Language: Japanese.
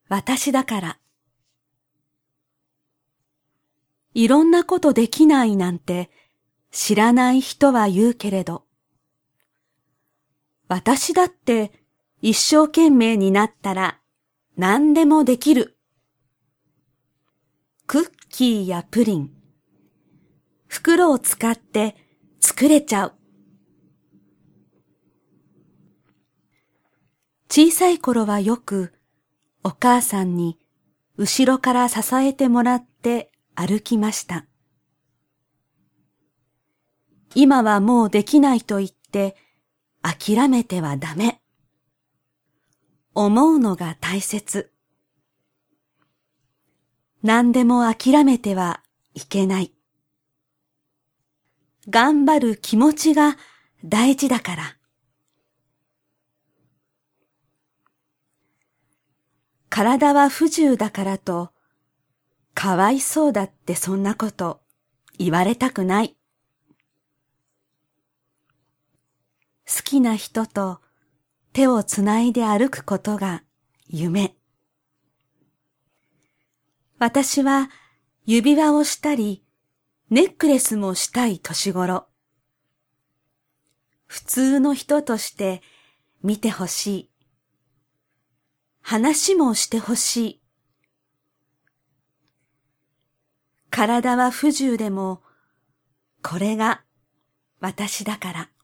私だから。いろんなことできないなんて知らない人は言うけれど、私だって一生懸命になったら何でもできる。クッキーやプリン、袋を使って作れちゃう。小さい頃はよくお母さんに後ろから支えてもらって歩きました。今はもうできないと言って諦めてはダメ。思うのが大切。何でも諦めてはいけない。頑張る気持ちが大事だから。体は不自由だからと、かわいそうだってそんなこと言われたくない。好きな人と手をつないで歩くことが夢。私は指輪をしたり、ネックレスもしたい年頃。普通の人として見てほしい。話もしてほしい。体は不自由でも、これが私だから。